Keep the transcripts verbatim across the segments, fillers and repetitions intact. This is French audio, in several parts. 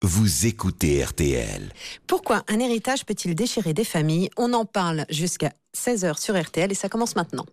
Vous écoutez R T L. Pourquoi un héritage peut-il déchirer des familles? On en parle jusqu'à seize heures sur R T L et ça commence maintenant.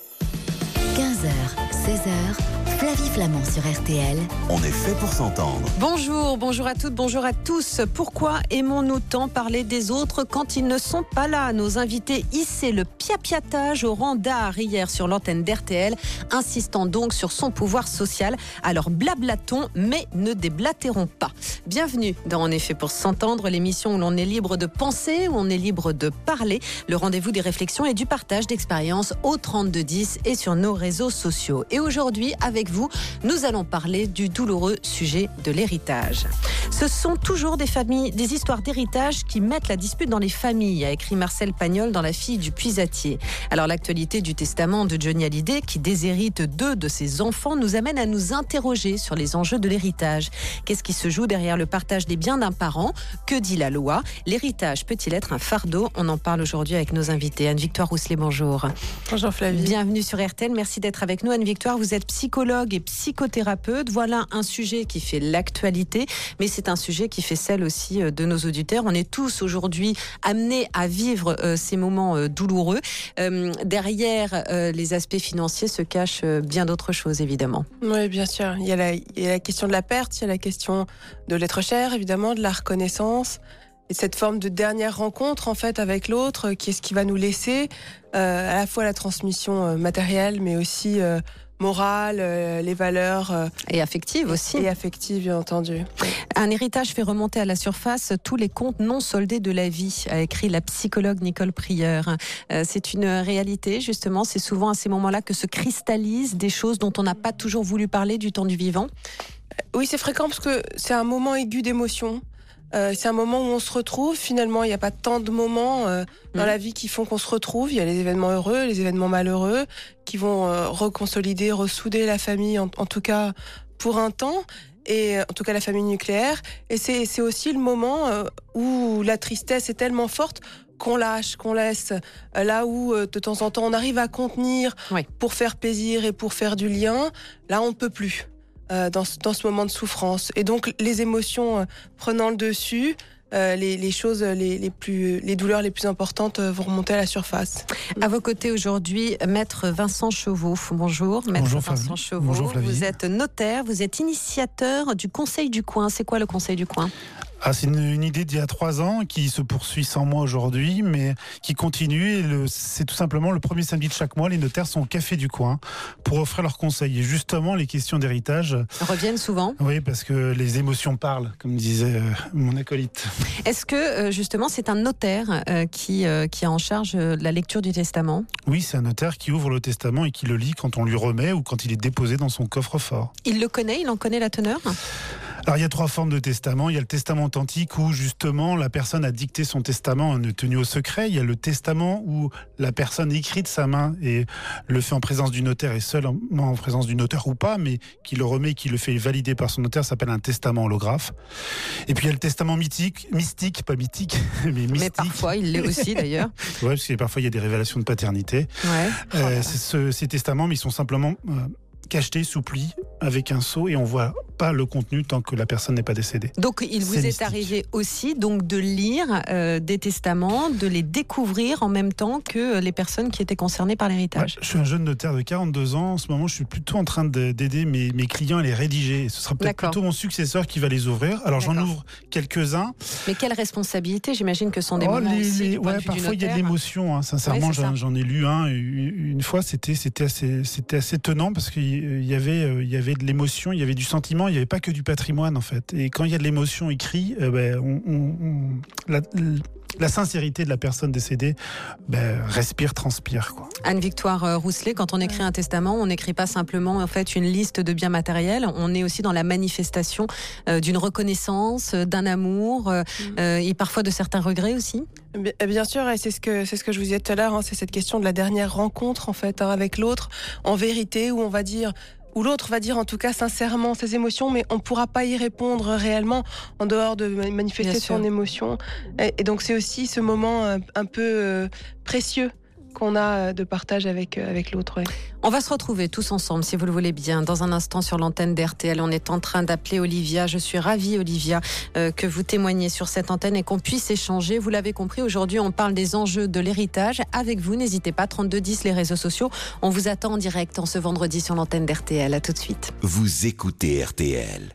quinze heures, seize heures, Flavie Flamand sur R T L. On est fait pour s'entendre. Bonjour, bonjour à toutes, bonjour à tous. Pourquoi aimons-nous tant parler des autres quand ils ne sont pas là? Nos invités hissaient le piapiatage au rang d'art hier sur l'antenne d'R T L, insistant donc sur son pouvoir social. Alors blablatons, mais ne déblatérons pas. Bienvenue dans En effet pour s'entendre, l'émission où l'on est libre de penser, où on est libre de parler, le rendez-vous des réflexions et du partage d'expériences au trente-deux dix et sur nos réseaux sociaux. Et aujourd'hui, avec vous, nous allons parler du douloureux sujet de l'héritage. Ce sont toujours des familles, des histoires d'héritage qui mettent la dispute dans les familles, a écrit Marcel Pagnol dans La fille du puisatier. Alors l'actualité du testament de Johnny Hallyday, qui déshérite deux de ses enfants, nous amène à nous interroger sur les enjeux de l'héritage. Qu'est-ce qui se joue derrière le partage des biens d'un parent? Que dit la loi? L'héritage peut-il être un fardeau? On en parle aujourd'hui avec nos invités. Anne-Victoire Rousselet, bonjour. Bonjour Flavie. Bienvenue sur R T L, merci d'être avec nous. Anne-Victoire, vous êtes psychologue et psychothérapeute. Voilà un sujet qui fait l'actualité, mais c'est un sujet qui fait celle aussi de nos auditeurs. On est tous aujourd'hui amenés à vivre euh, ces moments euh, douloureux. Euh, derrière euh, les aspects financiers se cachent euh, bien d'autres choses, évidemment. Oui, bien sûr. Il y, a la, il y a la question de la perte, il y a la question de l'être cher, évidemment, de la reconnaissance, et cette forme de dernière rencontre, en fait, avec l'autre, qui est ce qui va nous laisser euh, à la fois la transmission euh, matérielle, mais aussi euh, morale, euh, les valeurs. Euh, et affectives aussi. Et affectives, bien entendu. Un héritage fait remonter à la surface tous les comptes non soldés de la vie, a écrit la psychologue Nicole Prieur. Euh, c'est une réalité, justement. C'est souvent à ces moments-là que se cristallisent des choses dont on n'a pas toujours voulu parler du temps du vivant. Oui, c'est fréquent parce que c'est un moment aigu d'émotion. Euh, c'est un moment où on se retrouve. Finalement, il n'y a pas tant de moments euh, dans mmh. la vie qui font qu'on se retrouve. Il y a les événements heureux, les événements malheureux, qui vont euh, reconsolider, ressouder la famille, en, en tout cas pour un temps, et en tout cas la famille nucléaire. Et c'est, c'est aussi le moment euh, où la tristesse est tellement forte qu'on lâche, qu'on laisse. Euh, là où, euh, de temps en temps, on arrive à contenir oui. pour faire plaisir et pour faire du lien, là, on ne peut plus. Euh, dans, ce, dans ce moment de souffrance. Et donc, les émotions euh, prenant le dessus, euh, les, les choses, les, les, plus, les douleurs les plus importantes euh, vont remonter à la surface. À vos côtés aujourd'hui, Maître Vincent Chauveau. Bonjour, Maître Bonjour, Vincent Flavie. Chauveau. Bonjour, Flavie. Vous êtes notaire, vous êtes initiateur du Conseil du Coin. C'est quoi le Conseil du Coin ? Ah, c'est une, une idée d'il y a trois ans qui se poursuit sans moi aujourd'hui, mais qui continue. Et le, c'est tout simplement le premier samedi de chaque mois, les notaires sont au Café du Coin pour offrir leurs conseils. Et justement, les questions d'héritage reviennent souvent. Oui, parce que les émotions parlent, comme disait euh, mon acolyte. Est-ce que euh, justement, c'est un notaire euh, qui euh, qui a en charge euh, la lecture du testament ? Oui, c'est un notaire qui ouvre le testament et qui le lit quand on lui remet ou quand il est déposé dans son coffre-fort. Il le connaît, il en connaît la teneur ? Alors il y a trois formes de testament. Il y a le testament authentique où justement la personne a dicté son testament tenu au secret. Il y a le testament où la personne écrit de sa main et le fait en présence du notaire et seulement en présence du notaire ou pas, mais qui le remet, qui le fait valider par son notaire, ça s'appelle un testament holographe. Et puis il y a le testament mythique, mystique, pas mythique, mais mystique. Mais parfois il l'est aussi d'ailleurs. Oui, parce que parfois il y a des révélations de paternité. Ouais. Euh, oh là là. C'est ce, ces testaments, mais ils sont simplement euh, cachetés, souplis, avec un sceau, et on voit pas le contenu tant que la personne n'est pas décédée. Donc il vous c'est est mystique. arrivé aussi donc de lire euh, des testaments, de les découvrir en même temps que les personnes qui étaient concernées par l'héritage. Ouais, je suis un jeune notaire de quarante-deux ans. En ce moment, je suis plutôt en train de, d'aider mes, mes clients à les rédiger. Ce sera peut-être D'accord. plutôt mon successeur qui va les ouvrir. Alors D'accord. j'en ouvre quelques-uns. Mais quelle responsabilité? J'imagine que ce sont des Oh, moments les, aussi les, du point ouais, de vue du parfois il y a de notaire. l'émotion. Hein. Sincèrement, Ouais, c'est j'en, ça. j'en ai lu un une, une fois. C'était, c'était assez, c'était assez tenant parce qu'il y avait, il y avait de l'émotion, il y avait du sentiment. Il n'y avait pas que du patrimoine en fait. Et quand il y a de l'émotion écrite, euh, ben, on, on, on, la, la sincérité de la personne décédée ben, respire, transpire, quoi. Anne-Victoire Rousselet, quand on écrit un testament, on n'écrit pas simplement en fait une liste de biens matériels. On est aussi dans la manifestation euh, d'une reconnaissance, euh, d'un amour euh, mmh. euh, et parfois de certains regrets aussi. Bien sûr, et c'est ce que c'est ce que je vous disais tout à l'heure. Hein, c'est cette question de la dernière rencontre en fait hein, avec l'autre, en vérité, où on va dire. Où l'autre va dire en tout cas sincèrement ses émotions, mais on ne pourra pas y répondre réellement en dehors de manifester son émotion. Et, et donc c'est aussi ce moment un, un peu euh, précieux qu'on a de partage avec, avec l'autre. Ouais. On va se retrouver tous ensemble, si vous le voulez bien, dans un instant sur l'antenne d'R T L. On est en train d'appeler Olivia. Je suis ravie, Olivia, euh, que vous témoigniez sur cette antenne et qu'on puisse échanger. Vous l'avez compris, aujourd'hui, on parle des enjeux de l'héritage. Avec vous, n'hésitez pas, trente-deux dix, les réseaux sociaux. On vous attend en direct en ce vendredi sur l'antenne d'R T L. À tout de suite. Vous écoutez R T L.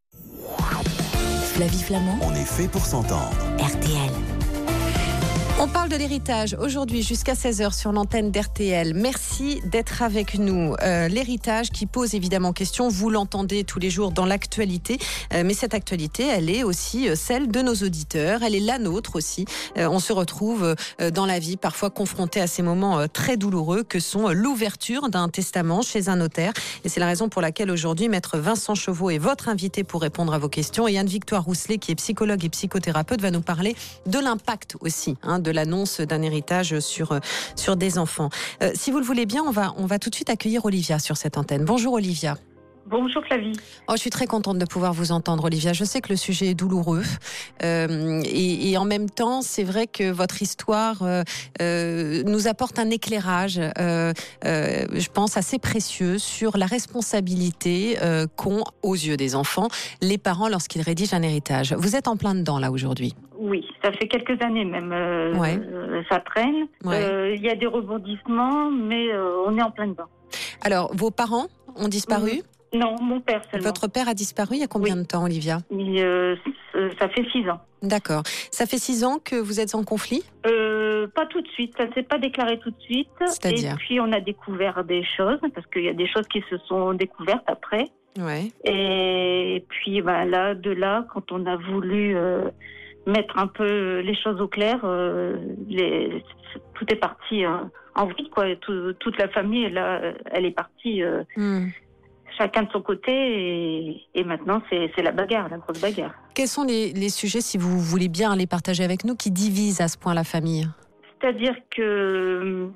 Flavie Flamand, On est fait pour s'entendre. R T L. On parle de l'héritage aujourd'hui jusqu'à seize heures sur l'antenne d'R T L. Merci d'être avec nous. Euh, l'héritage qui pose évidemment question, vous l'entendez tous les jours dans l'actualité, euh, mais cette actualité, elle est aussi celle de nos auditeurs, elle est la nôtre aussi. Euh, on se retrouve euh, dans la vie parfois confronté à ces moments euh, très douloureux que sont euh, l'ouverture d'un testament chez un notaire. Et c'est la raison pour laquelle aujourd'hui, Maître Vincent Chauveau est votre invité pour répondre à vos questions. Et Anne-Victoire Rousselet, qui est psychologue et psychothérapeute, va nous parler de l'impact aussi, hein, de de l'annonce d'un héritage sur, sur des enfants. Euh, si vous le voulez bien, on va, on va tout de suite accueillir Olivia sur cette antenne. Bonjour Olivia. Bonjour Flavie. Oh, je suis très contente de pouvoir vous entendre, Olivia. Je sais que le sujet est douloureux euh, et, et en même temps, c'est vrai que votre histoire euh, euh, nous apporte un éclairage, euh, euh, je pense, assez précieux sur la responsabilité euh, qu'ont, aux yeux des enfants, les parents lorsqu'ils rédigent un héritage. Vous êtes en plein dedans, là, aujourd'hui. Oui, ça fait quelques années même. Euh, Ouais. euh, ça traîne. Il Ouais. euh, y a des rebondissements, mais euh, on est en plein dedans. Alors, vos parents ont disparu ? Mmh. Non, mon père seulement. Votre père a disparu il y a combien Oui. de temps, Olivia ? Il, euh, ça fait six ans. D'accord. Ça fait six ans que vous êtes en conflit ? Euh, pas tout de suite, ça ne s'est pas déclaré tout de suite. C'est-à-dire ? Et puis on a découvert des choses, parce qu'il y a des choses qui se sont découvertes après. Ouais. Et puis ben, là, de là, quand on a voulu euh, mettre un peu les choses au clair, euh, les, tout est parti euh, en vrille, quoi. Tout, toute la famille, là, elle est partie euh, Hmm. chacun de son côté, et, et maintenant c'est, c'est la bagarre, la grosse bagarre. Quels sont les, les sujets, si vous voulez bien les partager avec nous, qui divisent à ce point la famille ? C'est-à-dire que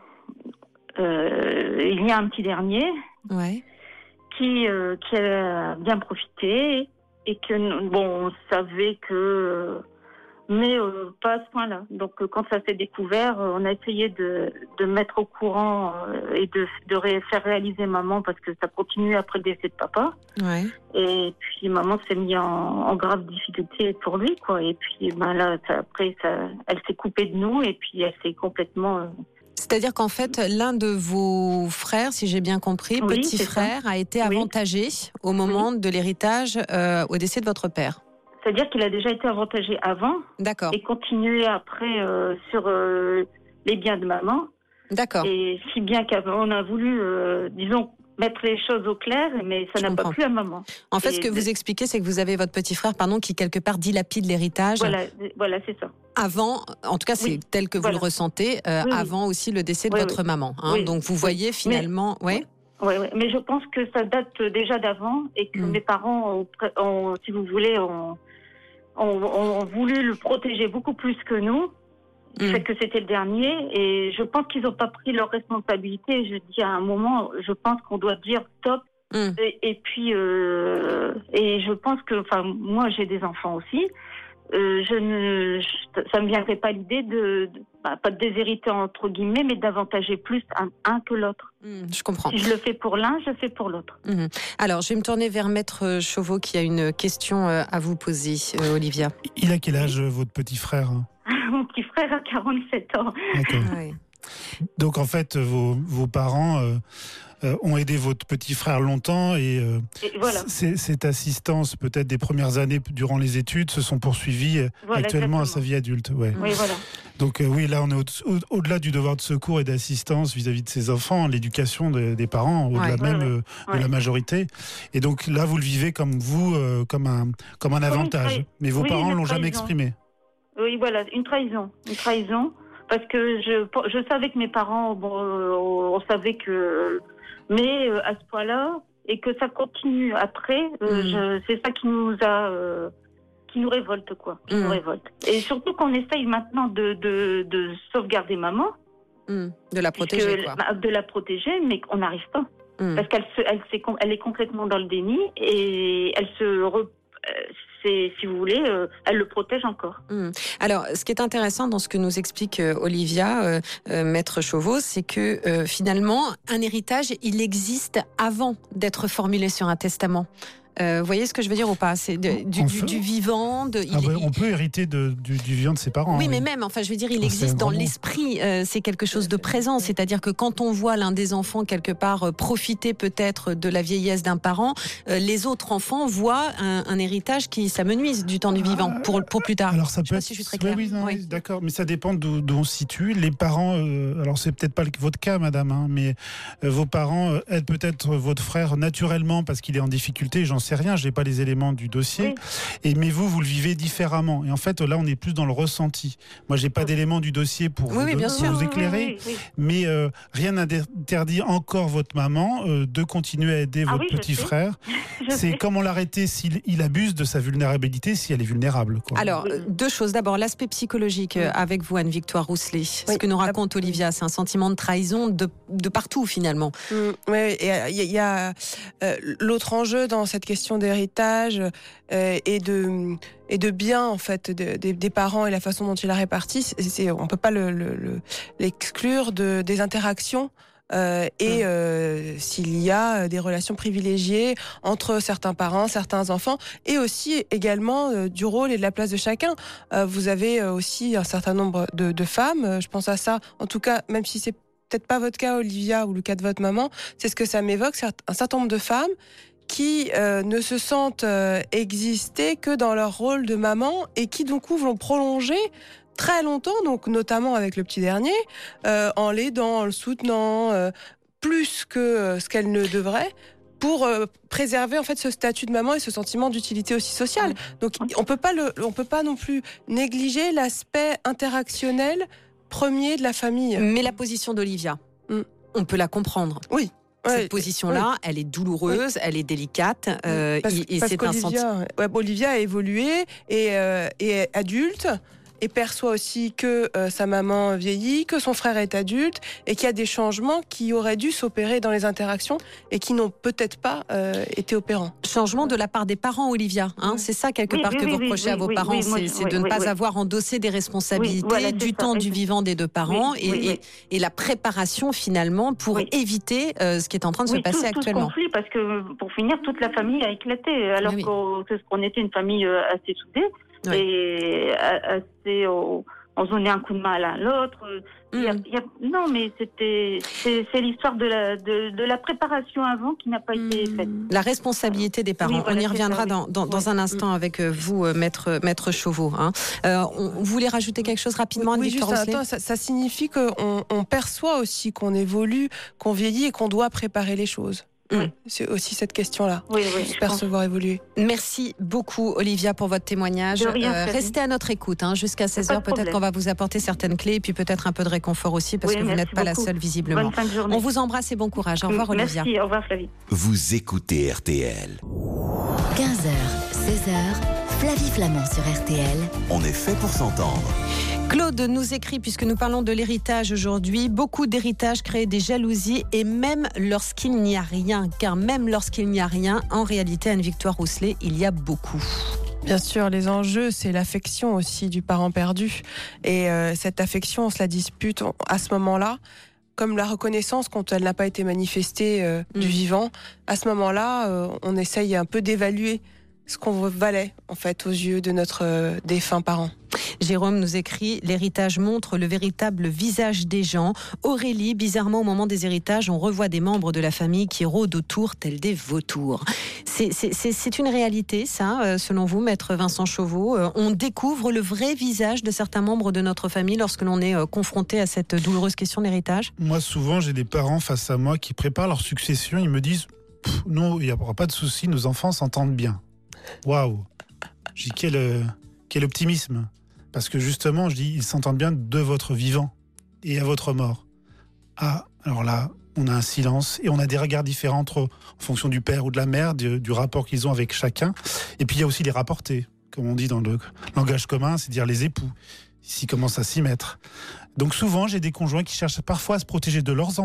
euh, il y a un petit dernier Ouais. qui, euh, qui a bien profité et que bon, on savait que, mais euh, pas à ce point-là. Donc euh, quand ça s'est découvert, euh, on a essayé de, de mettre au courant euh, et de, de ré- faire réaliser maman, parce que ça continue après le décès de papa. Ouais. Et puis maman s'est mise en, en grave difficulté pour lui, quoi. Et puis ben là, ça, après, ça, elle s'est coupée de nous et puis elle s'est complètement. Euh, C'est-à-dire qu'en fait, l'un de vos frères, si j'ai bien compris, Oui, petit c'est frère, a été Oui. avantagé au moment de l'héritage euh, au décès de votre père. C'est-à-dire qu'il a déjà été avantagé avant D'accord. et continué après euh, sur euh, les biens de maman. D'accord. Et si bien qu'on a voulu, euh, disons, mettre les choses au clair, mais ça Je n'a comprends. pas plu à maman. En fait, ce Et que vous expliquez, c'est que vous avez votre petit frère, pardon, qui quelque part dilapide l'héritage. Voilà, voilà, c'est ça. Avant, en tout cas, c'est Oui, tel que vous voilà. le ressentez, euh, Oui, oui. avant aussi le décès de Oui, votre oui. maman. Hein. Oui. Donc vous voyez finalement, ouais. Ouais, ouais. Mais je pense que ça date déjà d'avant et que Mm. mes parents, ont, pré- ont, si vous voulez, ont, ont, ont voulu le protéger beaucoup plus que nous. Du Mm. fait que c'était le dernier, et je pense qu'ils n'ont pas pris leur responsabilité. Je dis à un moment, je pense qu'on doit dire stop. Mm. Et, et puis, euh, et je pense que, enfin, moi j'ai des enfants aussi. Euh, je ne, je- ça me viendrait pas l'idée de, de bah, pas de déshériter entre guillemets, mais d'avantager plus un, un que l'autre. Mm, je comprends. Si je le fais pour l'un, je le fais pour l'autre. Mhm. Alors, je vais me tourner vers Maître Chauveau qui a une question euh, à vous poser, euh, Olivia. Il a quel âge, votre petit frère ? Mon petit frère a quarante-sept ans. D'accord. Ouais. Donc en fait, vos, vos parents euh, euh, ont aidé votre petit frère longtemps et, euh, Et voilà. c- cette assistance, peut-être des premières années durant les études, se sont poursuivies euh, Voilà, actuellement à exactement. sa vie adulte. Ouais. Oui, voilà. Donc euh, oui, là on est au- au- au-delà du devoir de secours et d'assistance vis-à-vis de ses enfants, l'éducation de- des parents, au-delà Ouais. même Ouais, ouais. euh, Ouais. de la majorité. Et donc là, vous le vivez comme vous, euh, comme un, comme un une avantage. trahi- Mais vos oui, parents une l'ont jamais trahison. exprimé. Oui, voilà, une trahison, une trahison, parce que je, je savais que mes parents, bon, euh, on savait que, mais euh, à ce point-là, et que ça continue après, euh, Mm. je, c'est ça qui nous a, euh, qui nous révolte, quoi, qui Mm. nous révolte. Et surtout qu'on essaye maintenant de, de, de sauvegarder maman, Mm. De la puisque- protéger, quoi. bah, de la protéger, mais qu'on n'arrive pas, Mm. parce qu'elle se, elle, s'est com- elle est complètement dans le déni et elle se, re- c'est, si vous voulez, euh, elle le protège encore. Mmh. Alors, ce qui est intéressant dans ce que nous explique euh, Olivia, euh, euh, Maître Chauveau, c'est que euh, finalement, un héritage, il existe avant d'être formulé sur un testament. Euh, vous voyez ce que je veux dire ou pas? C'est de, du, du, du vivant. De, ah il, bah, il... on peut hériter de, du, du vivant de ses parents. Oui, hein, mais oui. même, enfin, je veux dire, il Oh, existe dans l'esprit. Euh, c'est quelque chose de présent. C'est-à-dire que quand on voit l'un des enfants quelque part euh, profiter peut-être de la vieillesse d'un parent, euh, les autres enfants voient un, un héritage qui s'amenuise du temps du vivant pour pour plus tard. Alors ça je peut sais être. pas si je suis très claire. Oui, oui, non, oui. oui, d'accord, mais ça dépend d'où, d'où on se situe. Les parents, euh, alors c'est peut-être pas le, votre cas, madame, hein, mais euh, vos parents euh, aident peut-être votre frère naturellement parce qu'il est en difficulté. J'en sais rien, j'ai pas les éléments du dossier. Oui. Et mais vous, vous le vivez différemment. Et en fait, là, on est plus dans le ressenti. Moi, j'ai pas oui. d'éléments du dossier pour oui, vous, oui, bien pour sûr. vous éclairer, oui, oui, oui. mais euh, rien n'interdit encore votre maman euh, de continuer à aider ah, votre oui, petit frère. C'est sais. Comment l'arrêter s'il il abuse de sa vulnérabilité, si elle est vulnérable. Quoi. Alors, oui. deux choses. D'abord, l'aspect psychologique oui. avec vous, Anne-Victoire Rousselet. Oui. Ce que nous raconte Olivia, c'est un sentiment de trahison de, de partout, finalement. Mmh, oui, et il y, y a euh, l'autre enjeu dans cette question d'héritage euh, et de et de bien en fait de, de, des parents et la façon dont ils la répartissent. C'est, on peut pas le, le, le, l'exclure de des interactions. Euh, et euh, s'il y a des relations privilégiées entre certains parents, certains enfants, et aussi également euh, du rôle et de la place de chacun. Euh, vous avez aussi un certain nombre de, de femmes, je pense à ça, en tout cas, même si c'est peut-être pas votre cas, Olivia, ou le cas de votre maman, c'est ce que ça m'évoque, c'est un certain nombre de femmes qui euh, ne se sentent euh, exister que dans leur rôle de maman et qui, du coup, vont prolonger très longtemps, donc notamment avec le petit dernier, euh, en l'aidant, en le soutenant, euh, plus que euh, ce qu'elle ne devrait, pour euh, préserver en fait ce statut de maman et ce sentiment d'utilité aussi sociale. Donc on peut pas le, on peut pas non plus négliger l'aspect interactionnel premier de la famille. Mais la position d'Olivia, mm. on peut la comprendre. Oui. Cette ouais, position-là, ouais. elle est douloureuse, ouais. elle est délicate, euh, parce, et, et parce c'est un sentiment. Ouais, Olivia a évolué et, euh, et est adulte. Et perçoit aussi que euh, sa maman vieillit, que son frère est adulte, et qu'il y a des changements qui auraient dû s'opérer dans les interactions et qui n'ont peut-être pas euh, été opérants. Changement de la part des parents, Olivia. Hein, c'est ça quelque oui, part oui, que oui, vous reprochez oui, à vos oui, parents, oui, c'est, oui, c'est oui, de ne oui, pas oui. avoir endossé des responsabilités oui, voilà, du ça, temps du vivant des deux parents oui, et, oui, et, oui. et la préparation finalement pour oui. éviter euh, ce qui est en train de oui, se passer tout, actuellement. Tout ce conflit, parce que pour finir, toute la famille a éclaté, alors oui. qu'on, qu'on était une famille assez soudée oui. et assez... Oh, on se donnait un coup de main à l'un à l'autre. Mm. Il y a, il y a, non, mais c'était, c'est, c'est l'histoire de la, de, de la préparation avant qui n'a pas mm. été faite. La responsabilité des parents. Oui, voilà, on y reviendra ça, dans, dans, oui. dans un instant mm. avec vous, maître, maître Chauveau. Hein. Euh, on, vous voulez rajouter quelque chose rapidement, Oui, Victor juste attends, ça, ça signifie qu'on on perçoit aussi qu'on évolue, qu'on vieillit et qu'on doit préparer les choses. Mmh. C'est aussi cette question-là. Oui, oui, percevoir évoluer. Merci beaucoup, Olivia, pour votre témoignage. Rien, euh, restez à notre écoute hein, jusqu'à seize heures. Peut-être qu'on va vous apporter certaines clés et puis peut-être un peu de réconfort aussi parce oui, que vous n'êtes pas beaucoup. La seule, visiblement. Bonne fin de journée. On vous embrasse et bon courage. Au revoir, merci, Olivia. Au revoir, Flavie. Vous écoutez R T L. quinze heures, seize heures, Flavie Flamand sur R T L. On est fait pour s'entendre. Claude nous écrit, puisque nous parlons de l'héritage aujourd'hui, beaucoup d'héritages créent des jalousies et même lorsqu'il n'y a rien, car même lorsqu'il n'y a rien, en réalité, Anne-Victoire Rousselet, il y a beaucoup. Bien sûr, les enjeux, c'est l'affection aussi du parent perdu. Et euh, cette affection, on se la dispute à ce moment-là. Comme la reconnaissance quand elle n'a pas été manifestée euh, mmh. du vivant, à ce moment-là, euh, on essaye un peu d'évaluer ce qu'on valait en fait aux yeux de notre euh, défunt parent. Jérôme nous écrit « L'héritage montre le véritable visage des gens. Aurélie, bizarrement, au moment des héritages, on revoit des membres de la famille qui rôdent autour tels des vautours. » C'est, c'est, c'est, c'est une réalité, ça, selon vous, maître Vincent Chauveau. On découvre le vrai visage de certains membres de notre famille lorsque l'on est confronté à cette douloureuse question d'héritage. Moi, souvent, j'ai des parents face à moi qui préparent leur succession. Ils me disent « Non, il n'y aura pas de souci, nos enfants s'entendent bien. » Waouh. Je dis quel, euh, quel optimisme. Parce que justement, je dis, ils s'entendent bien de votre vivant et à votre mort. Ah, alors là, on a un silence et on a des regards différents entre, en fonction du père ou de la mère, du, du rapport qu'ils ont avec chacun. Et puis il y a aussi les rapportés, comme on dit dans le langage commun, c'est-à-dire les époux, s'ils commencent à s'y mettre. Donc souvent, j'ai des conjoints qui cherchent parfois à se protéger de leurs enfants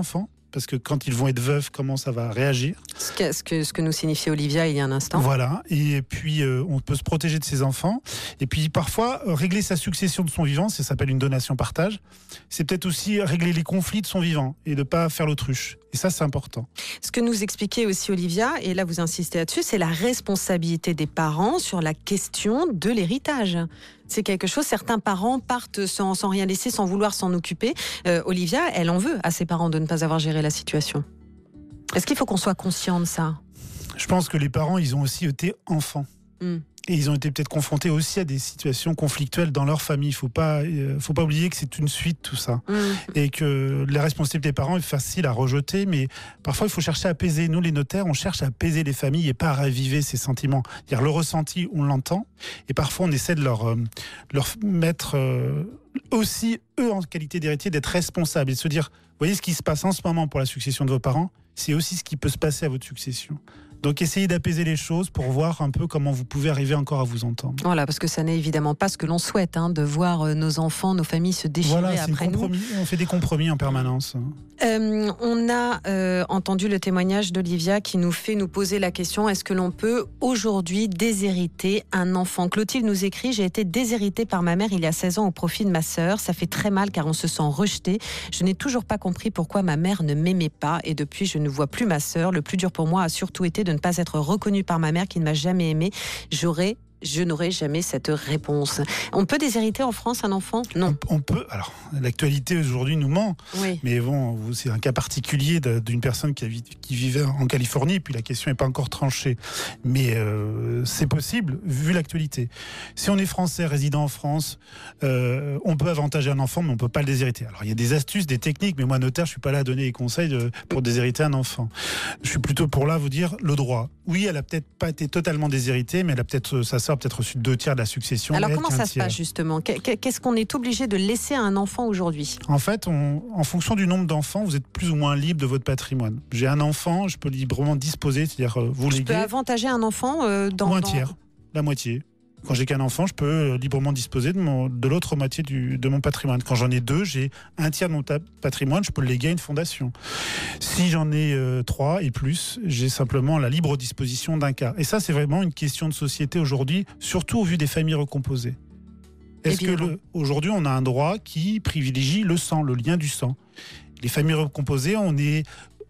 parce que quand ils vont être veufs, comment ça va réagir. Ce que, ce que, ce que nous signifiait Olivia il y a un instant. Voilà, et puis euh, on peut se protéger de ses enfants, et puis parfois euh, régler sa succession de son vivant, ça s'appelle une donation-partage, c'est peut-être aussi régler les conflits de son vivant, et de ne pas faire l'autruche, et ça c'est important. Ce que nous expliquait aussi Olivia, et là vous insistez là-dessus, c'est la responsabilité des parents sur la question de l'héritage. C'est quelque chose, certains parents partent sans, sans rien laisser, sans vouloir s'en occuper. Euh, Olivia, elle en veut à ses parents de ne pas avoir géré la situation. Est-ce qu'il faut qu'on soit conscient de ça ? Je pense que les parents, ils ont aussi été enfants. Mm. Et ils ont été peut-être confrontés aussi à des situations conflictuelles dans leur famille. Il ne faut pas, euh, faut pas oublier que c'est une suite, tout ça. Mmh. Et que la responsabilité des parents est facile à rejeter, mais parfois il faut chercher à apaiser. Nous, les notaires, on cherche à apaiser les familles et pas à raviver ces sentiments. C'est-à-dire le ressenti, on l'entend, et parfois on essaie de leur, euh, leur mettre euh, aussi, eux, en qualité d'héritier, d'être responsables et de se dire, vous voyez ce qui se passe en ce moment pour la succession de vos parents, c'est aussi ce qui peut se passer à votre succession. Donc essayez d'apaiser les choses pour voir un peu comment vous pouvez arriver encore à vous entendre. Voilà, parce que ça n'est évidemment pas ce que l'on souhaite, hein, de voir nos enfants, nos familles se déchirer voilà, après nous. On fait des compromis en permanence. Euh, on a euh, entendu le témoignage d'Olivia qui nous fait nous poser la question, est-ce que l'on peut aujourd'hui déshériter un enfant ? Clotilde nous écrit, j'ai été déshéritée par ma mère il y a seize ans au profit de ma sœur. Ça fait très mal car on se sent rejeté. Je n'ai toujours pas compris pourquoi ma mère ne m'aimait pas et depuis je ne vois plus ma sœur. Le plus dur pour moi a surtout été de ne pas être reconnue par ma mère qui ne m'a jamais aimée. J'aurais Je n'aurai jamais cette réponse. On peut déshériter en France un enfant ? Non. On, on peut. Alors, l'actualité aujourd'hui nous ment. Oui. Mais bon, c'est un cas particulier d'une personne qui, a, qui vivait en Californie, puis la question n'est pas encore tranchée. Mais euh, c'est possible, vu l'actualité. Si on est français, résident en France, euh, on peut avantager un enfant, mais on ne peut pas le déshériter. Alors, il y a des astuces, des techniques, mais moi, notaire, je ne suis pas là à donner des conseils de, pour déshériter un enfant. Je suis plutôt pour là à vous dire le droit. Oui, elle n'a peut-être pas été totalement déshéritée, mais elle a peut-être sa sœur peut-être reçu deux tiers de la succession. Alors comment ça se passe justement ? Qu'est-ce qu'on est obligé de laisser à un enfant aujourd'hui ? En fait, on, en fonction du nombre d'enfants, vous êtes plus ou moins libre de votre patrimoine. J'ai un enfant, je peux librement disposer, c'est-à-dire euh, vous léguer. Je peux avantager un enfant euh, dans... Ou un dans... tiers, la moitié. Quand j'ai qu'un enfant, je peux euh, librement disposer de, mon, de l'autre moitié du, de mon patrimoine. Quand j'en ai deux, j'ai un tiers de mon patrimoine, je peux le léguer à une fondation. Si j'en ai euh, trois et plus, j'ai simplement la libre disposition d'un quart. Et ça, c'est vraiment une question de société aujourd'hui, surtout au vu des familles recomposées. Est-ce que le, aujourd'hui, on a un droit qui privilégie le sang, le lien du sang ? Les familles recomposées, on est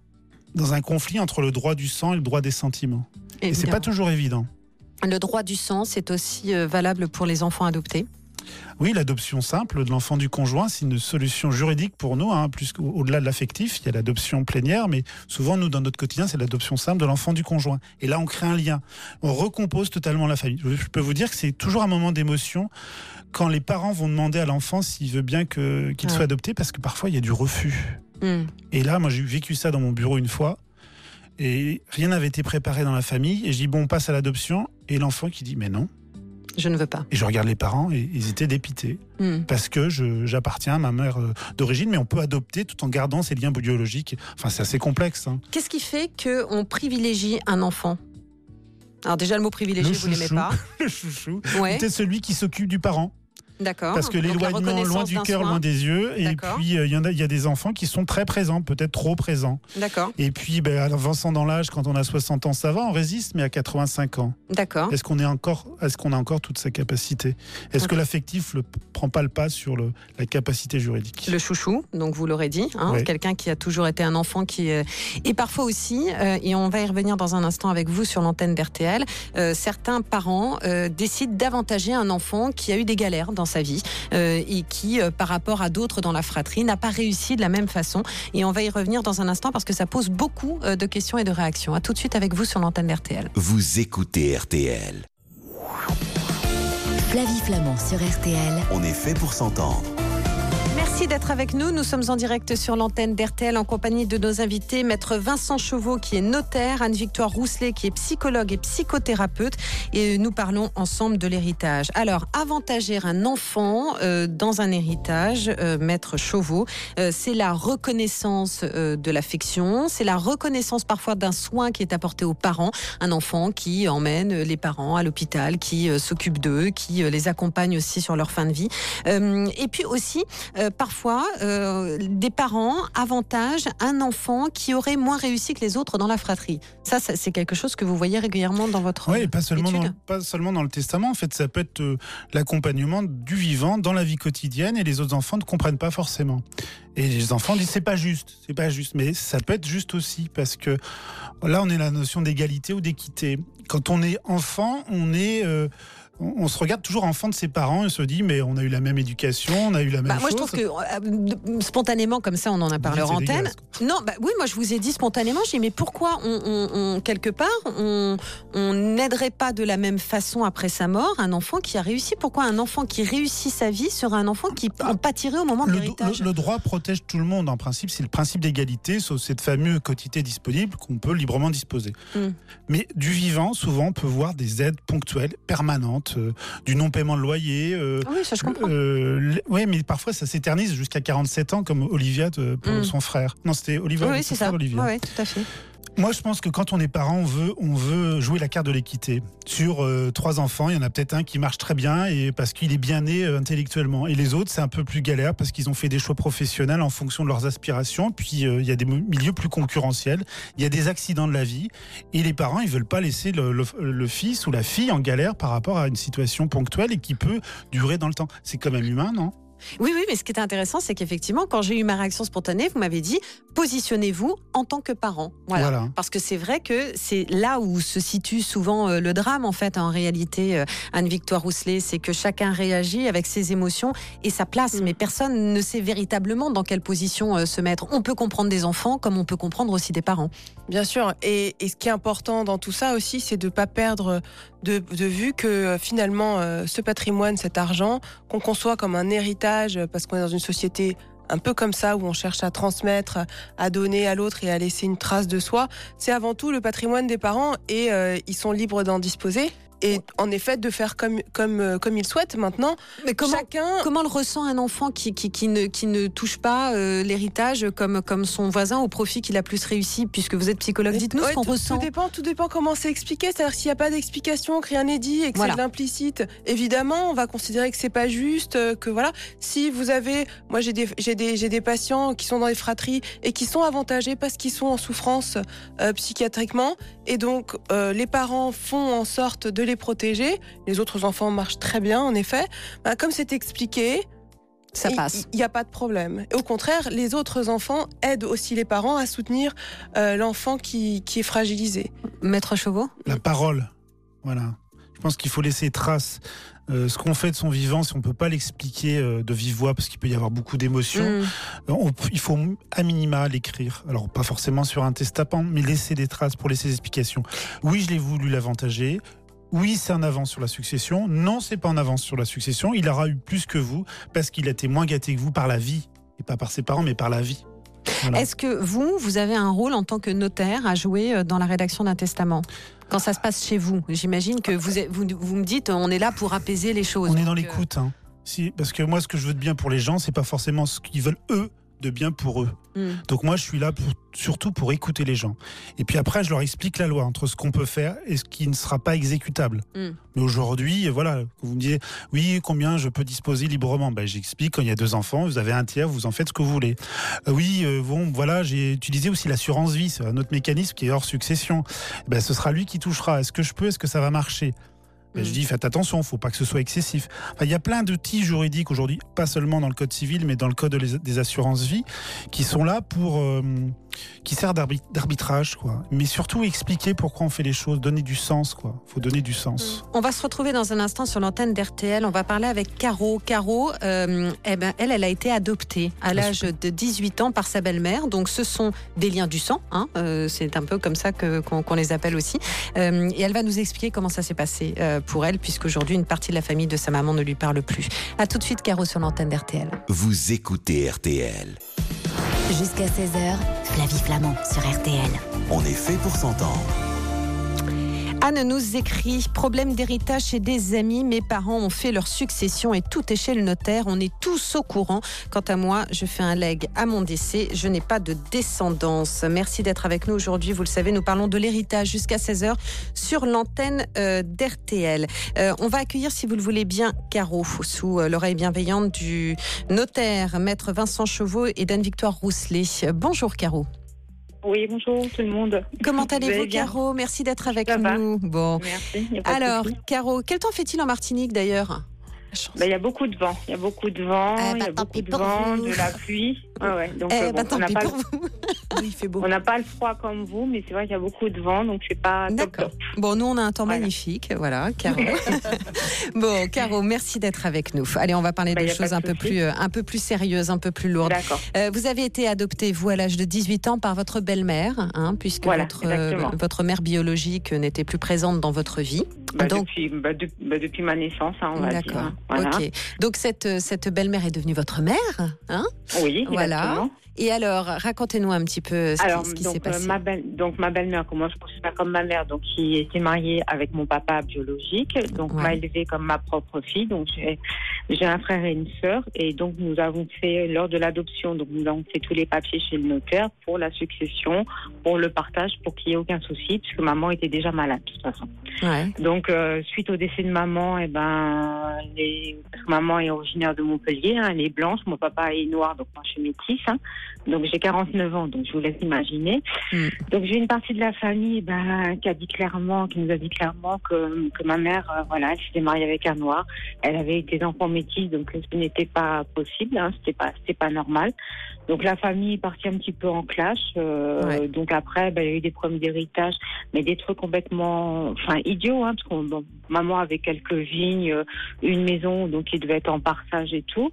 dans un conflit entre le droit du sang et le droit des sentiments. Évidemment. Et c'est pas toujours évident. Le droit du sang, c'est aussi valable pour les enfants adoptés ? Oui, l'adoption simple de l'enfant du conjoint, c'est une solution juridique pour nous, hein, plus qu'au-delà de l'affectif. Il y a l'adoption plénière, mais souvent, nous, dans notre quotidien, c'est l'adoption simple de l'enfant du conjoint. Et là, on crée un lien. On recompose totalement la famille. Je peux vous dire que c'est toujours un moment d'émotion quand les parents vont demander à l'enfant s'il veut bien que, qu'il ouais. soit adopté, parce que parfois, il y a du refus. Mm. Et là, moi, j'ai vécu ça dans mon bureau une fois. Et rien n'avait été préparé dans la famille. Et je dis, bon, on passe à l'adoption. Et l'enfant qui dit, mais non. Je ne veux pas. Et je regarde les parents et ils étaient dépités. Mmh. Parce que je, j'appartiens à ma mère d'origine, mais on peut adopter tout en gardant ces liens biologiques. Enfin, c'est assez complexe. Hein. Qu'est-ce qui fait qu'on privilégie un enfant ? Alors déjà, le mot privilégié, vous ne l'aimez pas. Le chouchou. Ouais. Peut-être celui qui s'occupe du parent. D'accord. Parce que l'éloignement, loin du cœur, loin des yeux. Et D'accord. puis, il euh, y en a, il y a des enfants qui sont très présents, peut-être trop présents. D'accord. Et puis, ben, avançant dans l'âge, quand on a soixante ans, ça va, on résiste, mais à quatre-vingt-cinq ans. D'accord. Est-ce qu'on est encore, est-ce qu'on a encore toute sa capacité ? Est-ce okay. que l'affectif ne prend pas le pas sur le, la capacité juridique ? Le chouchou, donc vous l'aurez dit, hein, ouais. quelqu'un qui a toujours été un enfant qui... Euh, et parfois aussi, euh, et on va y revenir dans un instant avec vous sur l'antenne d'R T L, euh, certains parents euh, décident d'avantager un enfant qui a eu des galères dans sa vie, euh, et qui, euh, par rapport à d'autres dans la fratrie, n'a pas réussi de la même façon. Et on va y revenir dans un instant parce que ça pose beaucoup euh, de questions et de réactions. À tout de suite avec vous sur l'antenne d'R T L. Vous écoutez R T L. Flavie Flamand sur R T L. On est fait pour s'entendre. Merci d'être avec nous. Nous sommes en direct sur l'antenne d'R T L en compagnie de nos invités, maître Vincent Chauveau qui est notaire, Anne-Victoire Rousselet qui est psychologue et psychothérapeute, et nous parlons ensemble de l'héritage. Alors, avantager un enfant euh, dans un héritage, euh, maître Chauveau, euh, c'est la reconnaissance euh, de l'affection, c'est la reconnaissance parfois d'un soin qui est apporté aux parents, un enfant qui emmène les parents à l'hôpital, qui euh, s'occupe d'eux, qui euh, les accompagne aussi sur leur fin de vie, euh, et puis aussi euh, parfois parfois euh, des parents avantagent un enfant qui aurait moins réussi que les autres dans la fratrie. Ça, ça c'est quelque chose que vous voyez régulièrement dans votre Oui, pas seulement étude. dans, pas seulement dans le testament. En fait, ça peut être euh, l'accompagnement du vivant dans la vie quotidienne et les autres enfants ne comprennent pas forcément. Et les enfants disent c'est pas juste, c'est pas juste, mais ça peut être juste aussi parce que là, on est la notion d'égalité ou d'équité. Quand on est enfant, on est euh, on se regarde toujours enfant de ses parents et se dit mais on a eu la même éducation, on a eu la même bah, moi, chose. Moi, je trouve que euh, spontanément, comme ça, on en a parlé en antenne. Non, bah oui, moi, je vous ai dit spontanément. J'ai dit mais pourquoi on, on, on quelque part, on on n'aiderait pas de la même façon après sa mort un enfant qui a réussi. Pourquoi un enfant qui réussit sa vie sera un enfant qui en pâtirait au moment de le, l'héritage? le, le droit protège tout le monde. En principe, c'est le principe d'égalité, sauf cette fameuse quotité disponible qu'on peut librement disposer. Mm. Mais du vivant, souvent, on peut voir des aides ponctuelles, permanentes, euh, du non-paiement de loyer. Euh, oui, ça je comprends. Euh, oui, mais parfois ça s'éternise jusqu'à quarante-sept ans, comme Olivia de, pour mm. son frère. Non, c'était Olivia. Oui, c'est ça. Olivia. Oui, tout à fait. Moi, je pense que quand on est parent, on veut, on veut jouer la carte de l'équité. Sur euh, trois enfants, il y en a peut-être un qui marche très bien et parce qu'il est bien né euh, intellectuellement. Et les autres, c'est un peu plus galère parce qu'ils ont fait des choix professionnels en fonction de leurs aspirations. Puis, euh, il y a des milieux plus concurrentiels. Il y a des accidents de la vie. Et les parents, ils veulent pas laisser le, le, le fils ou la fille en galère par rapport à une situation ponctuelle et qui peut durer dans le temps. C'est quand même humain, non ? Oui, oui, mais ce qui est intéressant, c'est qu'effectivement, quand j'ai eu ma réaction spontanée, vous m'avez dit, positionnez-vous en tant que parent. Voilà. voilà. Parce que c'est vrai que c'est là où se situe souvent euh, le drame, en fait, en réalité, euh, Anne-Victoire Rousselet, c'est que chacun réagit avec ses émotions et sa place, mmh. mais personne ne sait véritablement dans quelle position euh, se mettre. On peut comprendre des enfants comme on peut comprendre aussi des parents. Bien sûr, et, et ce qui est important dans tout ça aussi, c'est de ne pas perdre de, de vue que euh, finalement, euh, ce patrimoine, cet argent, qu'on conçoit comme un héritage, parce qu'on est dans une société un peu comme ça, où on cherche à transmettre, à donner à l'autre et à laisser une trace de soi, c'est avant tout le patrimoine des parents et euh, ils sont libres d'en disposer. Et en effet, de faire comme, comme, comme il souhaite maintenant. Mais comment, chacun... comment le ressent un enfant qui, qui, qui, ne, qui ne touche pas euh, l'héritage comme, comme son voisin au profit qu'il a plus réussi, puisque vous êtes psychologue? Dites-nous ouais, ce qu'on tout, ressent. Tout dépend, tout dépend comment c'est expliqué. C'est-à-dire s'il n'y a pas d'explication, que rien n'est dit et que voilà. c'est de l'implicite, évidemment, on va considérer que c'est pas juste, que voilà. Si vous avez... Moi, j'ai des, j'ai des, j'ai des patients qui sont dans les fratries et qui sont avantagés parce qu'ils sont en souffrance euh, psychiatriquement. Et donc, euh, les parents font en sorte de les protéger. Les autres enfants marchent très bien, en effet. Ben, comme c'est expliqué, ça passe. Il n'y a pas de problème. Et au contraire, les autres enfants aident aussi les parents à soutenir euh, l'enfant qui, qui est fragilisé. Maître Chauveau ? La parole. Voilà. Je pense qu'il faut laisser trace. Euh, ce qu'on fait de son vivant, si on ne peut pas l'expliquer euh, de vive voix, parce qu'il peut y avoir beaucoup d'émotions, mmh. on, il faut à minima l'écrire. Alors, pas forcément sur un testament, mais laisser des traces pour laisser des explications. Oui, je l'ai voulu l'avantager. Oui, c'est en avance sur la succession. Non, c'est pas en avance sur la succession. Il aura eu plus que vous, parce qu'il a été moins gâté que vous par la vie. Et pas par ses parents, mais par la vie. Voilà. Est-ce que vous, vous avez un rôle en tant que notaire à jouer dans la rédaction d'un testament ? Quand ça se passe chez vous, j'imagine que vous, êtes, vous, vous me dites, on est là pour apaiser les choses. On est dans l'écoute, hein. Si, parce que moi, ce que je veux de bien pour les gens, c'est pas forcément ce qu'ils veulent eux de bien pour eux. Mmh. Donc moi, je suis là pour, surtout pour écouter les gens. Et puis après, je leur explique la loi entre ce qu'on peut faire et ce qui ne sera pas exécutable. Mmh. Mais aujourd'hui, voilà, vous me dites, oui, combien je peux disposer librement ? Ben, j'explique, quand il y a deux enfants, vous avez un tiers, vous en faites ce que vous voulez. Euh, oui, euh, bon, voilà, j'ai utilisé aussi l'assurance vie, c'est un autre mécanisme qui est hors succession. Ben, ce sera lui qui touchera. Est-ce que je peux ? Est-ce que ça va marcher ? Ben, je dis, faites attention, il ne faut pas que ce soit excessif. Enfin, il y a plein d'outils juridiques aujourd'hui, pas seulement dans le code civil, mais dans le code des assurances vie, qui sont là pour... Euh, qui servent d'arbitrage, quoi. Mais surtout expliquer pourquoi on fait les choses, donner du sens, quoi. Il faut donner du sens. On va se retrouver dans un instant sur l'antenne d'R T L. On va parler avec Caro. Caro, euh, eh ben, elle, elle a été adoptée à l'âge de dix-huit ans par sa belle-mère. Donc, ce sont des liens du sang. Hein. Euh, c'est un peu comme ça que, qu'on, qu'on les appelle aussi. Euh, et elle va nous expliquer comment ça s'est passé euh, pour elle, puisqu'aujourd'hui, une partie de la famille de sa maman ne lui parle plus. À tout de suite, Caro, sur l'antenne d'R T L. Vous écoutez R T L. Jusqu'à seize heures, Flavie Flamand sur R T L. On est fait pour s'entendre. Anne nous écrit « Problème d'héritage chez des amis. Mes parents ont fait leur succession et tout est chez le notaire. On est tous au courant. Quant à moi, je fais un legs à mon décès. Je n'ai pas de descendance. » Merci d'être avec nous aujourd'hui. Vous le savez, nous parlons de l'héritage jusqu'à seize heures sur l'antenne euh, d'R T L. Euh, on va accueillir, si vous le voulez bien, Caro, sous euh, l'oreille bienveillante du notaire, maître Vincent Chevaux et d'Anne-Victoire Rousselet. Bonjour Caro. Oui, bonjour tout le monde. Comment allez-vous, Caro? Merci d'être avec Ça nous. Va. Bon. Merci. Alors, Caro, quel temps fait-il en Martinique d'ailleurs? Il ben, y a beaucoup de vent. Il y a beaucoup de vent, il eh ben, y a beaucoup de vent, vous. de la pluie. Ouais, ouais. Donc, eh euh, bon, ben, tant pis pas pour le... vous. Oui, il fait beau. On n'a pas le froid comme vous, mais c'est vrai qu'il y a beaucoup de vent, donc c'est pas top, D'accord. top. Bon, nous, on a un temps Voilà. magnifique. Voilà, Caro. Bon, Caro, merci d'être avec nous. Allez, on va parler Ben, de y a choses pas de un peu, souci. plus, euh, un peu plus sérieuses, un peu plus lourdes. D'accord. Euh, vous avez été adoptée, vous, à l'âge de dix-huit ans, par votre belle-mère, hein, puisque Voilà, votre, euh, exactement. votre mère biologique n'était plus présente dans votre vie. Bah, Donc, depuis, bah, de- bah, depuis ma naissance, hein, on va dire. d'accord. hein. Voilà. Ok. Donc, cette, cette belle-mère est devenue votre mère, hein? Oui, Voilà. exactement. Et alors, racontez-nous un petit peu ce Alors, qui, ce qui donc, s'est passé. euh, ma belle, donc ma belle-mère, que moi je considère comme ma mère, donc qui était mariée avec mon papa biologique, donc Ouais. m'a élevée comme ma propre fille. Donc j'ai, j'ai un frère et une sœur, et donc nous avons fait lors de l'adoption, donc nous avons fait tous les papiers chez le notaire pour la succession, pour le partage, pour qu'il n'y ait aucun souci, puisque maman était déjà malade de toute façon. Ouais. Donc euh, suite au décès de maman, et ben les... parce que maman est originaire de Montpellier, hein, elle est blanche, mon papa est noir, donc moi je suis métisse. Hein. Donc j'ai quarante-neuf ans, donc je vous laisse imaginer. Mm. Donc j'ai une partie de la famille ben, qui a dit clairement, qui nous a dit clairement que, que ma mère, euh, voilà, elle s'était mariée avec un noir. Elle avait des enfants métis, donc ce n'était pas possible, hein, c'était pas, c'était pas normal. Donc la famille est partie un petit peu en clash. Euh, Ouais. Donc après, ben, il y a eu des problèmes d'héritage, mais des trucs complètement, enfin idiots, hein, parce que bon, maman avait quelques vignes, euh, une maison, donc qui devait être en partage et tout.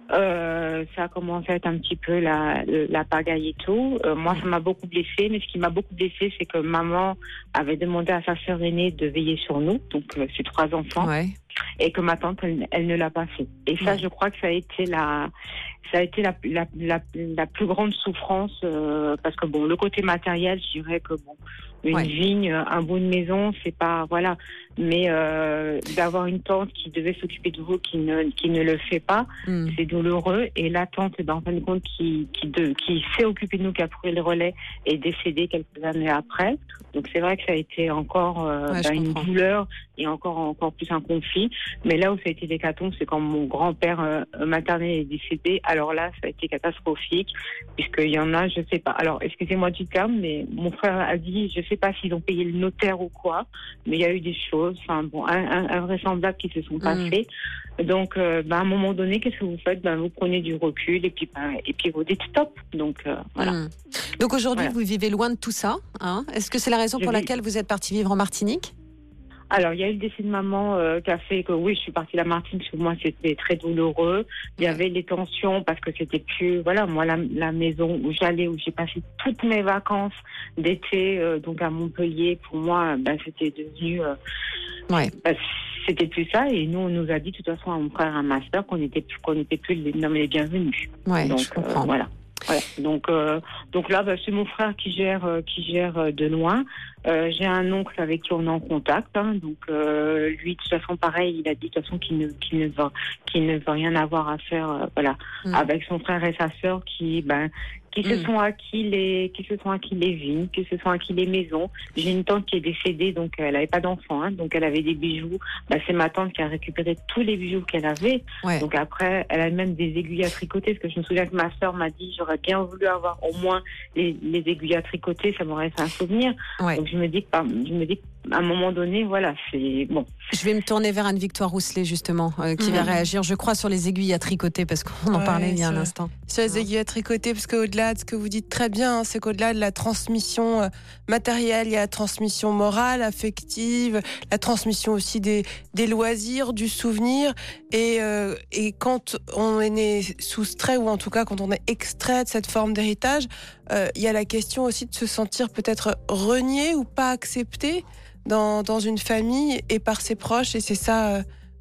Euh, ça a commencé à être un petit peu la, la pagaille et tout. Euh, moi, ça m'a beaucoup blessée, mais ce qui m'a beaucoup blessée, c'est que maman avait demandé à sa sœur aînée de veiller sur nous, donc euh, ses trois enfants, Ouais. et que ma tante, elle, elle ne l'a pas fait. Et ça, Ouais. je crois que ça a été la, ça a été la, la, la, la plus grande souffrance, euh, parce que bon, le côté matériel, je dirais que bon, une Ouais. vigne, un bout de maison, c'est pas, voilà. Mais euh, d'avoir une tante qui devait s'occuper de vous, qui ne, qui ne le fait pas, Mm. c'est douloureux. Et la tante, ben, en fin de compte, qui, qui, de, qui s'est occupée de nous, qui a pris le relais, est décédée quelques années après. Donc c'est vrai que ça a été encore euh, Ouais, je ben, une comprends. douleur et encore, encore plus un conflit. Mais là où ça a été l'hécatombe, c'est quand mon grand-père euh, maternel est décédé. Alors là, ça a été catastrophique, puisqu'il y en a, je sais pas. Alors, excusez-moi du terme, mais mon frère a dit, je sais pas s'ils ont payé le notaire ou quoi, mais il y a eu des choses, enfin bon, un, un, invraisemblables qui se sont passées. Donc, euh, ben, à un moment donné, qu'est-ce que vous faites? Ben, vous prenez du recul et puis, ben, et puis vous dites stop. Donc, euh, voilà. Mm. Donc aujourd'hui, Voilà. vous vivez loin de tout ça, hein? Est-ce que c'est la raison Je pour vis- laquelle vous êtes parti vivre en Martinique? Alors, il y a eu le décès de maman euh, qui a fait que oui, je suis partie de la Martinique, parce que moi, c'était très douloureux. Il y avait les tensions parce que c'était plus, voilà, moi, la, la maison où j'allais, où j'ai passé toutes mes vacances d'été, euh, donc à Montpellier, pour moi, ben, c'était devenu, euh, Ouais. ben, c'était plus ça. Et nous, on nous a dit, de toute façon, à mon frère et à ma sœur, qu'on n'était plus, qu'on n'était plus les, non, mais les bienvenus. Ouais, donc, je comprends. euh, voilà. Voilà. Donc, euh, donc là, bah, c'est mon frère qui gère, euh, qui gère euh, de loin. Euh, j'ai un oncle avec qui on est en contact. Hein, donc, euh, lui, de toute façon, pareil, il a dit de toute façon qu'il ne, qu'il ne veut, qu'il ne veut rien avoir à faire, euh, voilà, Mm. avec son frère et sa sœur qui, ben, qui se Mm. sont acquis les, qui se sont acquis les vignes, qui se sont acquis les maisons. J'ai une tante qui est décédée, donc elle n'avait pas d'enfant, hein, donc elle avait des bijoux. Ben, c'est ma tante qui a récupéré tous les bijoux qu'elle avait. Ouais. Donc après, elle a même des aiguilles à tricoter, parce que je me souviens que ma sœur m'a dit, j'aurais bien voulu avoir au moins les, les aiguilles à tricoter, ça m'aurait fait un souvenir. Ouais. Donc je me dis que, par- je me dis qu'à un moment donné, voilà, c'est bon. Je vais me tourner vers Anne-Victoire Rousselet, justement, euh, qui va Mhm. réagir, je crois, sur les aiguilles à tricoter, parce qu'on en Ouais, parlait il y a un sur- instant. Sur les aiguilles à tricoter, parce qu'au-delà de ce que vous dites très bien, hein, c'est qu'au-delà de la transmission euh, matérielle, il y a la transmission morale, affective, la transmission aussi des, des loisirs, du souvenir. Et, euh, et quand on est né soustrait, ou en tout cas quand on est extrait de cette forme d'héritage, euh, il y a la question aussi de se sentir peut-être renié ou pas accepté dans, dans une famille et par ses proches. Et c'est ça... euh,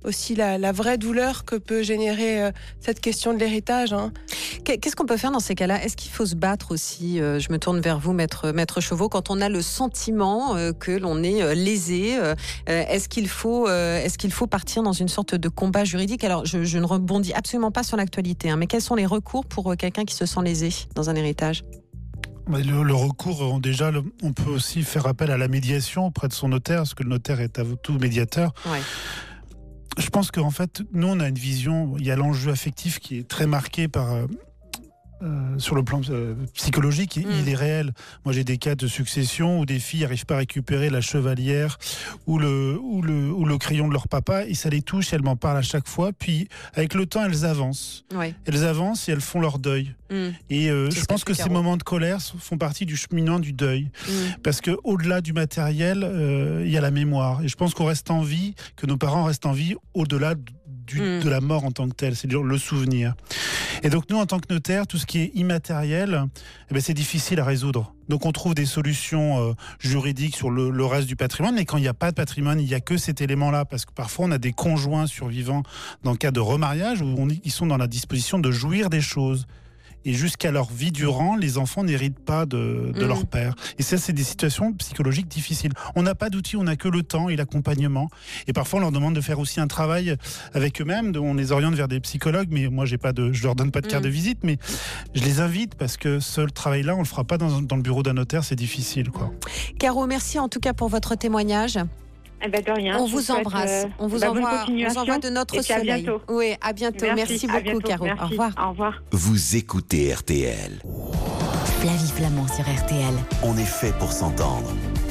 aussi la, la vraie douleur que peut générer euh, cette question de l'héritage. Hein. Qu'est-ce qu'on peut faire dans ces cas-là? Est-ce qu'il faut se battre aussi? euh, Je me tourne vers vous, maître, maître Chauveau, quand on a le sentiment euh, que l'on est euh, lésé. Euh, est-ce qu'il faut, euh, est-ce qu'il faut partir dans une sorte de combat juridique? Alors, je, je ne rebondis absolument pas sur l'actualité, hein, mais quels sont les recours pour euh, quelqu'un qui se sent lésé dans un héritage? Le, le recours, déjà, le, on peut aussi faire appel à la médiation auprès de son notaire, parce que le notaire est avant tout médiateur. Ouais. Je pense qu'en fait, nous, on a une vision, il y a l'enjeu affectif qui est très marqué par... Euh, Euh, sur le plan euh, psychologique, mmh. il est réel. Moi, j'ai des cas de succession où des filles n'arrivent pas à récupérer la chevalière ou le, ou, le, ou le crayon de leur papa, et ça les touche, et elles m'en parlent à chaque fois. Puis, avec le temps, elles avancent. Ouais. Elles avancent et elles font leur deuil. Mmh. Et euh, je pense que ces moments de colère font partie du cheminement du deuil. Mmh. Parce qu'au-delà du matériel, euh, il y a la mémoire. Et je pense qu'on reste en vie, que nos parents restent en vie au-delà du, mmh. de la mort en tant que telle. C'est le souvenir. Et donc nous, en tant que notaire, tout ce qui est immatériel, eh ben, c'est difficile à résoudre. Donc on trouve des solutions euh, juridiques sur le, le reste du patrimoine, mais quand il n'y a pas de patrimoine, il n'y a que cet élément-là, parce que parfois on a des conjoints survivants dans le cas de remariage où on, ils sont dans la disposition de jouir des choses. Et jusqu'à leur vie durant, les enfants n'héritent pas de, de mmh. leur père. Et ça, c'est des situations psychologiques difficiles. On n'a pas d'outils, on n'a que le temps et l'accompagnement. Et parfois, on leur demande de faire aussi un travail avec eux-mêmes. On les oriente vers des psychologues, mais moi, j'ai pas de, je leur donne pas de carte mmh. de visite, mais je les invite parce que ce travail-là, on le fera pas dans, dans le bureau d'un notaire, c'est difficile, quoi. Caro, merci en tout cas pour votre témoignage. Eh ben de rien, on vous, vous embrasse. Euh, on vous envoie, on vous envoie de notre soleil. À bientôt. Oui, à bientôt. Merci, Merci beaucoup, bientôt. Caro. Merci. Au revoir. Au revoir. Vous écoutez R T L. Flavie Flamand sur R T L. On est fait pour s'entendre.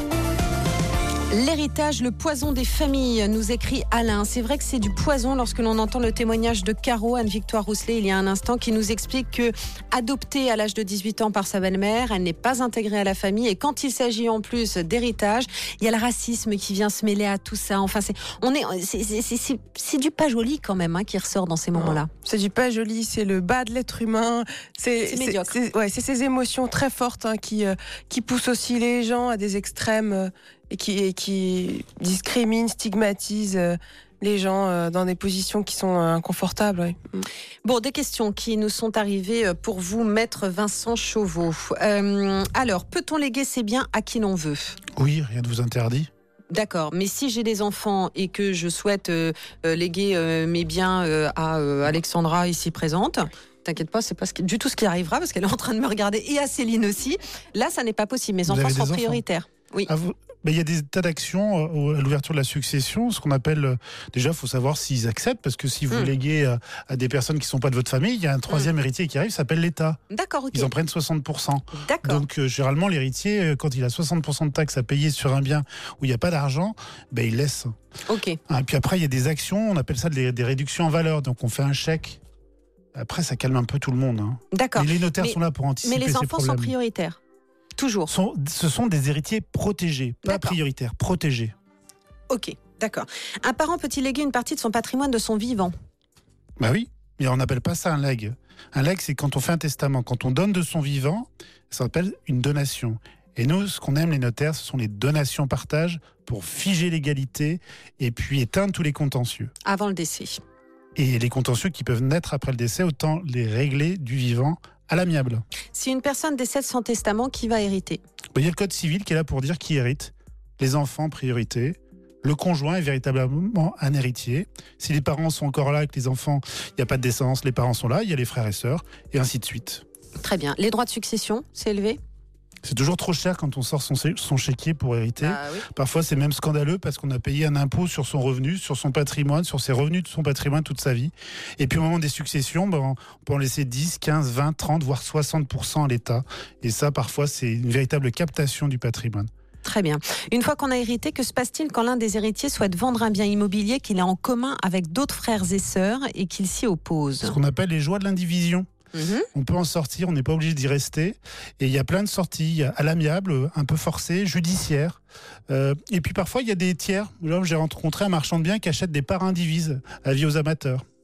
L'héritage, le poison des familles, nous écrit Alain. C'est vrai que c'est du poison lorsque l'on entend le témoignage de Caro, Anne-Victoire Rousselet, il y a un instant, qui nous explique que, adoptée à l'âge de dix-huit ans par sa belle-mère, elle n'est pas intégrée à la famille. Et quand il s'agit en plus d'héritage, il y a le racisme qui vient se mêler à tout ça. Enfin, c'est, on est, c'est, c'est, c'est, c'est du pas joli quand même hein, qui ressort dans ces moments-là. C'est du pas joli, c'est le bas de l'être humain. C'est, c'est médiocre. C'est, c'est, ouais, c'est ces émotions très fortes hein, qui, euh, qui poussent aussi les gens à des extrêmes. Euh, Et qui, et qui discrimine, stigmatise euh, les gens euh, dans des positions qui sont euh, inconfortables. Oui. Bon, des questions qui nous sont arrivées pour vous, maître Vincent Chauveau. Euh, alors, peut-on léguer ses biens à qui l'on veut? Oui, rien ne vous interdit. D'accord, mais si j'ai des enfants et que je souhaite euh, euh, léguer euh, mes biens euh, à euh, Alexandra ici présente, t'inquiète pas, c'est pas ce qui, du tout ce qui arrivera parce qu'elle est en train de me regarder, et à Céline aussi. Là, ça n'est pas possible. Mes vous enfants sont enfants prioritaires. Oui. À vous... Mais il y a des tas d'actions à l'ouverture de la succession, ce qu'on appelle, déjà, il faut savoir s'ils acceptent, parce que si vous mmh. léguez à, à des personnes qui ne sont pas de votre famille, il y a un troisième mmh. héritier qui arrive, ça s'appelle l'État. D'accord, ok. Ils en prennent soixante pour cent. D'accord. Donc, euh, généralement, l'héritier, quand il a soixante pour cent de taxes à payer sur un bien où il n'y a pas d'argent, ben, il laisse. Ok. Ah, et puis après, il y a des actions, on appelle ça des, des réductions en valeur. Donc, on fait un chèque. Après, ça calme un peu tout le monde. Hein. D'accord. Et les notaires mais, sont là pour anticiper ces problèmes. Mais les enfants sont prioritaires. Toujours. Sont, ce sont des héritiers protégés, pas d'accord. prioritaires, protégés. Ok, d'accord. Un parent peut-il léguer une partie de son patrimoine de son vivant? Bah oui, mais on n'appelle pas ça un legs. Un legs, c'est quand on fait un testament. Quand on donne de son vivant, ça s'appelle une donation. Et nous, ce qu'on aime, les notaires, ce sont les donations-partage pour figer l'égalité et puis éteindre tous les contentieux. Avant le décès. Et les contentieux qui peuvent naître après le décès, autant les régler du vivant à l'amiable. Si une personne décède sans testament, qui va hériter? Il y a le code civil qui est là pour dire qui hérite. Les enfants, priorité. Le conjoint est véritablement un héritier. Si les parents sont encore là et que les enfants, il n'y a pas de descendance, les parents sont là, il y a les frères et sœurs, et ainsi de suite. Très bien. Les droits de succession, c'est élevé? C'est toujours trop cher quand on sort son, son chéquier pour hériter. Ah, oui. Parfois, c'est même scandaleux parce qu'on a payé un impôt sur son revenu, sur son patrimoine, sur ses revenus de son patrimoine toute sa vie. Et puis, au moment des successions, ben, on peut en laisser dix, quinze, vingt, trente, voire soixante pour cent à l'État. Et ça, parfois, c'est une véritable captation du patrimoine. Très bien. Une fois qu'on a hérité, que se passe-t-il quand l'un des héritiers souhaite vendre un bien immobilier qu'il a en commun avec d'autres frères et sœurs et qu'il s'y oppose? C'est ce qu'on appelle les joies de l'indivision. Mmh. On peut en sortir, on n'est pas obligé d'y rester. Et il y a plein de sorties à l'amiable, un peu forcées, judiciaires. Euh, et puis parfois, il y a des tiers. Là, j'ai rencontré un marchand de biens qui achète des parts indivises à vie aux amateurs.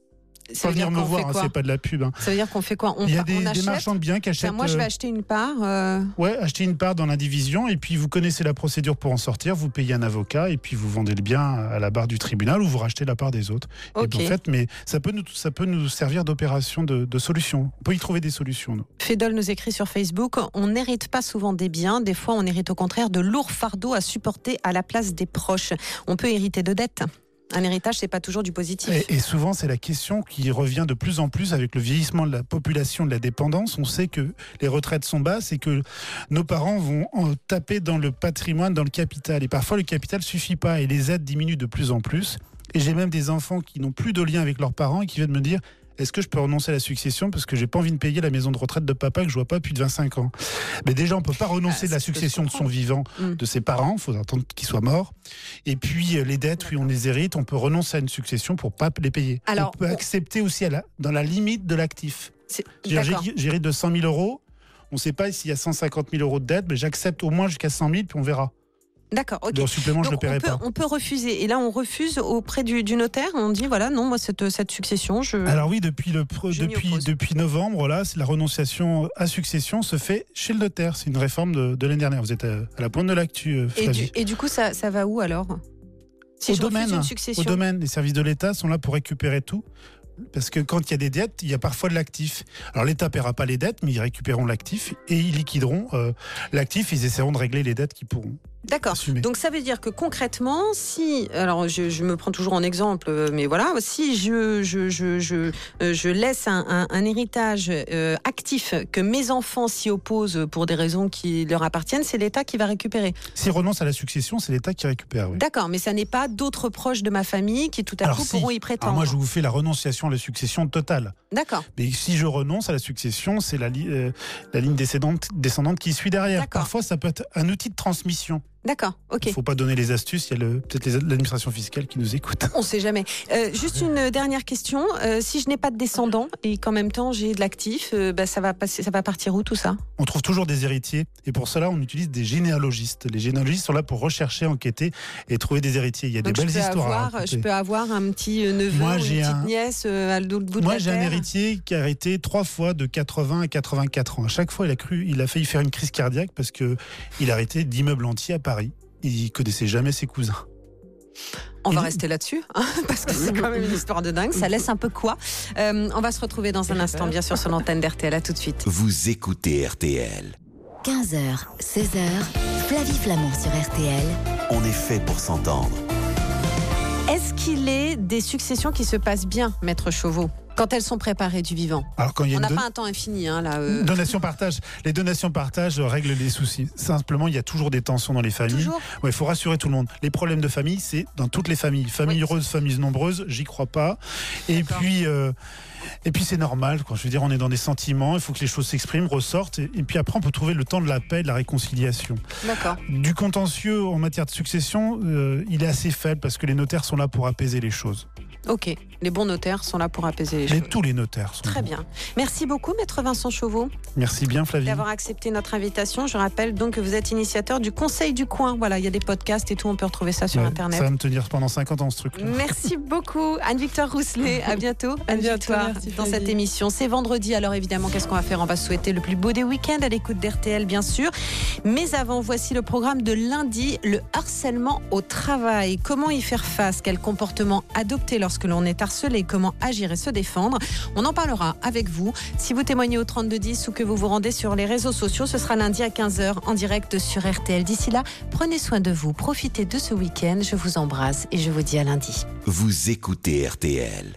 Ça Pas veut dire venir me qu'on voir, fait hein, quoi? c'est pas de la pub. Hein. Ça veut dire qu'on fait quoi? On, Il y a on des, des achète marchands de biens qui achètent. Enfin, moi, je vais euh, acheter une part. euh, Ouais, acheter une part dans l'indivision et puis vous connaissez la procédure pour en sortir. Vous payez un avocat et puis vous vendez le bien à la barre du tribunal ou vous rachetez la part des autres. Et Ok. puis, en fait, mais ça peut nous, ça peut nous servir d'opération de, de solution. On peut y trouver des solutions. Nous. Fédol nous écrit sur Facebook, on n'hérite pas souvent des biens, des fois on hérite au contraire de lourds fardeaux à supporter à la place des proches. On peut hériter de dettes. Un héritage, c'est pas toujours du positif. Et, et souvent, c'est la question qui revient de plus en plus avec le vieillissement de la population, de la dépendance. On sait que les retraites sont basses et que nos parents vont en taper dans le patrimoine, dans le capital. Et parfois, le capital suffit pas et les aides diminuent de plus en plus. Et j'ai même des enfants qui n'ont plus de lien avec leurs parents et qui viennent me dire: est-ce que je peux renoncer à la succession parce que j'ai pas envie de payer la maison de retraite de papa que je vois pas depuis vingt-cinq ans. Mais déjà, on peut pas renoncer Ah, de la ça peut se succession de son comprendre. vivant, Mm. de ses parents. Il faut attendre qu'ils soient morts. Et puis euh, les dettes, oui, on les hérite. On peut renoncer à une succession pour pas les payer. Alors, on peut on- accepter aussi à la, dans la limite de l'actif. C'est- C'est-à-dire, D'accord. j'ai- J'hérite de cent mille euros. On ne sait pas s'il y a cent cinquante mille euros de dette, mais j'accepte au moins jusqu'à cent mille, puis on verra. D'accord, ok. Le supplément, je ne le Donc, on, paierai peut, pas. on peut refuser. Et là, on refuse auprès du, du notaire. On dit voilà, non, moi, cette, cette succession, je. Alors oui, depuis, le, pre- Je m'y depuis, oppose. depuis novembre, là, c'est la renonciation à succession se fait chez le notaire. C'est une réforme de, de l'année dernière. Vous êtes à, à la pointe de l'actu, euh, et, Flavie. du, et du coup, ça, ça va où alors? Si Au je refuse domaine, une Au succession. domaine, les services de l'État sont là pour récupérer tout. Parce que quand il y a des dettes, il y a parfois de l'actif. Alors l'État ne paiera pas les dettes, mais ils récupéreront l'actif et ils liquideront euh, l'actif. Ils essaieront de régler les dettes qu'ils pourront D'accord. assumer. Donc ça veut dire que concrètement, si, alors je, je me prends toujours en exemple, mais voilà, si je je je je, euh, je laisse un, un, un héritage euh, actif que mes enfants s'y opposent pour des raisons qui leur appartiennent, c'est l'État qui va récupérer. S'ils renoncent à la succession, c'est l'État qui récupère. Oui. D'accord, mais ça n'est pas d'autres proches de ma famille qui tout à Alors, coup si. pourront y Alors prétendre. moi, je vous fais la renonciation à la succession totale. D'accord. Mais si je renonce à la succession, c'est la, li- euh, la ligne descendante, descendante qui suit derrière. D'accord. Parfois, ça peut être un outil de transmission. D'accord, ok. Il ne faut pas donner les astuces. Il y a le- peut-être les- l'administration fiscale qui nous écoute. On ne sait jamais. Euh, juste une dernière question. Euh, si je n'ai pas de descendants et qu'en même temps j'ai de l'actif, euh, bah, ça va passer, ça va partir où tout ça? On trouve toujours des héritiers. Et pour cela, on utilise des généalogistes. Les généalogistes sont là pour rechercher, enquêter et trouver des héritiers. Il y a Donc des je belles peux histoires à avoir, raconter. je peux avoir un petit euh, neveu Moi, ou une j'ai petite un- nièce euh, à l'autre bout de Moi, la j'ai un terre. héritier qui a arrêté trois fois de quatre-vingts à quatre-vingt-quatre ans. À chaque fois, il a cru, il a failli faire une crise cardiaque parce que il a arrêté d'immeubles entiers à Paris. Il connaissait jamais ses cousins. On va Il- rester là-dessus, hein, parce que c'est quand même une histoire de dingue. Ça laisse un peu quoi. Euh, on va se retrouver dans un instant, bien sûr, sur l'antenne d'R T L. À tout de suite. Vous écoutez R T L. quinze heures, seize heures, Flavie Flamand sur R T L. On est fait pour s'entendre. Est-ce qu'il est des successions qui se passent bien, Maître Chauveau, quand elles sont préparées du vivant? Alors quand il y a On une n'a don- pas un temps infini, hein, là. euh, donation partage, les donations partage règlent les soucis. Simplement, il y a toujours des tensions dans les familles. Toujours. Ouais, il faut rassurer tout le monde. Les problèmes de famille, c'est dans toutes les familles. Familles Oui. heureuses, familles nombreuses, j'y crois pas. Et D'accord. puis, euh, et puis c'est normal. Quoi. Je veux dire, on est dans des sentiments. Il faut que les choses s'expriment, ressortent. Et, et puis après, on peut trouver le temps de la paix, de la réconciliation. D'accord. Du contentieux en matière de succession, euh, il est assez faible parce que les notaires sont là pour apaiser les choses. Ok. Les bons notaires sont là pour apaiser les Mais choses. tous les notaires sont Très bons. bien. Merci beaucoup, Maître Vincent Chauveau, Merci bien, Flavie. d'avoir accepté notre invitation. Je rappelle donc que vous êtes initiateur du Conseil du Coin. Voilà, il y a des podcasts et tout, on peut retrouver ça sur Ouais, Internet. Ça va me tenir pendant cinquante ans, ce truc-là. Merci beaucoup, Anne-Victoire Rousselet. À bientôt, À bientôt, Anne-Victoire, merci, dans Flavie. cette émission. C'est vendredi, alors évidemment, qu'est-ce qu'on va faire? On va se souhaiter le plus beau des week-ends à l'écoute d'R T L, bien sûr. Mais avant, voici le programme de lundi, le harcèlement au travail. Comment y faire face? Quel comportement adopter lorsque l'on est harcelé? Comment agir et se défendre? On en parlera avec vous. Si vous témoignez au trente-deux dix ou que vous vous rendez sur les réseaux sociaux, ce sera lundi à quinze heures en direct sur R T L. D'ici là, prenez soin de vous, profitez de ce week-end. Je vous embrasse et je vous dis à lundi. Vous écoutez R T L.